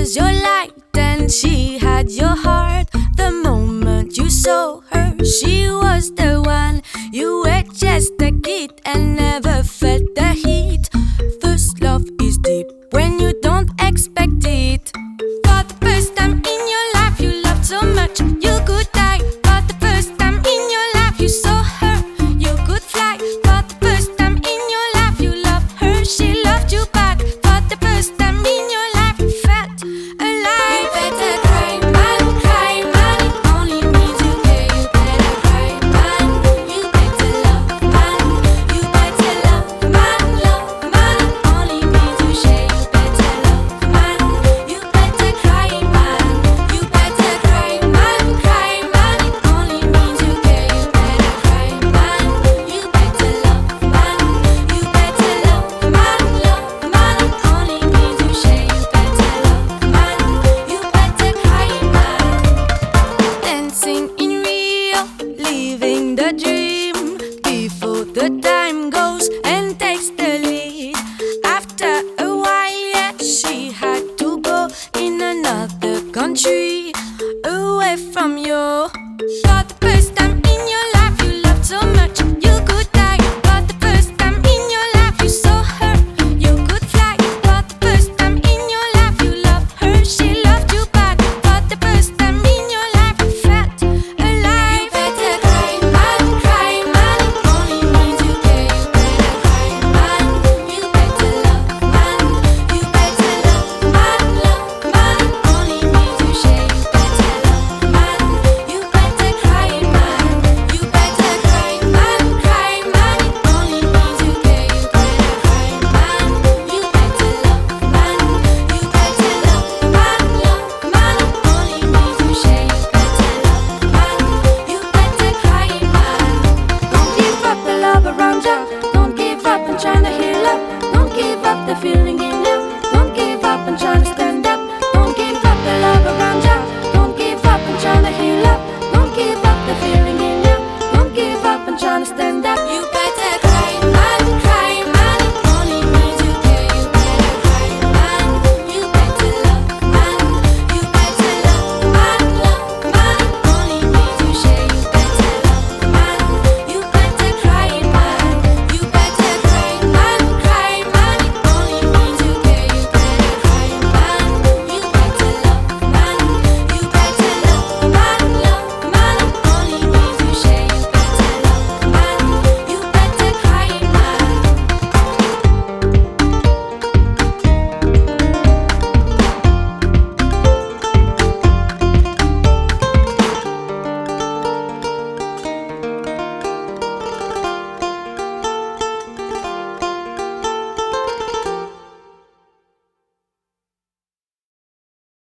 was your light and she had your heart. The moment you saw her, she was the one. You were just a kid and never felt the heat. First love is deep when you don't expect it. For the first time in your life you loved so much you could die. For the first time in your life you saw her, you could fly. For the first time in your life you loved her, she loved you back. For the first time in your life you felt alive. You better cry, man, it only means you care. You better cry, man, you better love, man, you better love, man, it only means you share. You better love, man, you better cry, man, you better cry, man, it only means you care. You better cry, man, you better love, man, you better love, man, it only means you share. You better love, man, you better cry, man. Dancing in Rio, living the dream before the time goes.